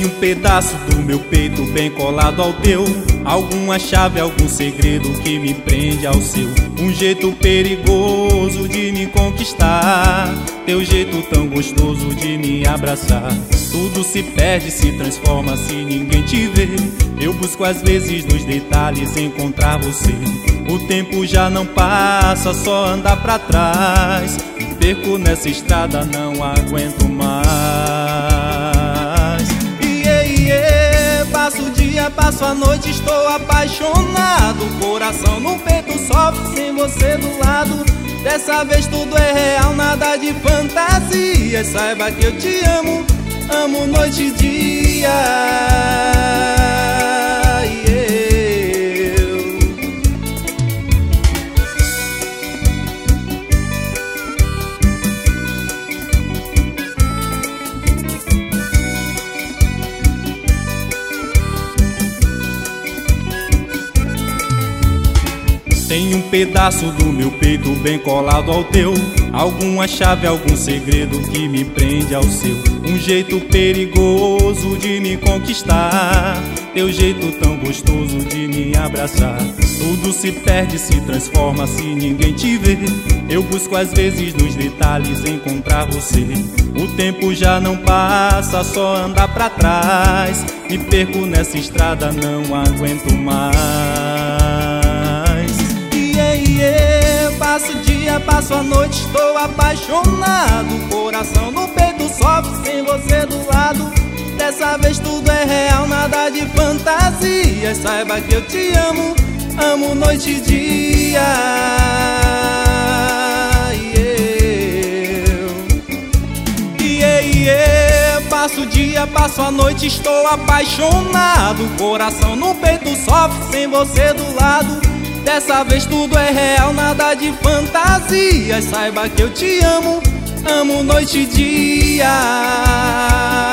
Tem um pedaço do meu peito bem colado ao teu, alguma chave, algum segredo que me prende ao seu. Um jeito perigoso de me conquistar, teu jeito tão gostoso de me abraçar. Tudo se perde, se transforma se ninguém te vê. Eu busco às vezes nos detalhes encontrar você. O tempo já não passa, só anda pra trás. Me perco nessa estrada, não aguento mais. Passo o dia, passo a noite, estou apaixonado. Coração no peito sofre sem você do lado. Dessa vez tudo é real, nada de fantasia. Saiba que eu te amo, amo noite e dia. Tem um pedaço do meu peito bem colado ao teu, alguma chave, algum segredo que me prende ao seu. Um jeito perigoso de me conquistar, teu jeito tão gostoso de me abraçar. Tudo se perde, se transforma se ninguém te vê. Eu busco às vezes nos detalhes encontrar você. O tempo já não passa, só anda pra trás. Me perco nessa estrada, não aguento mais. Passo o dia, passo a noite, estou apaixonado. Coração no peito sofre sem você do lado. Dessa vez tudo é real, nada de fantasia. Saiba que eu te amo, amo noite e dia. Passo o dia, passo a noite, estou apaixonado. Coração no peito sofre sem você do lado. Dessa vez tudo é real, nada de fantasia. Saiba que eu te amo, amo noite e dia.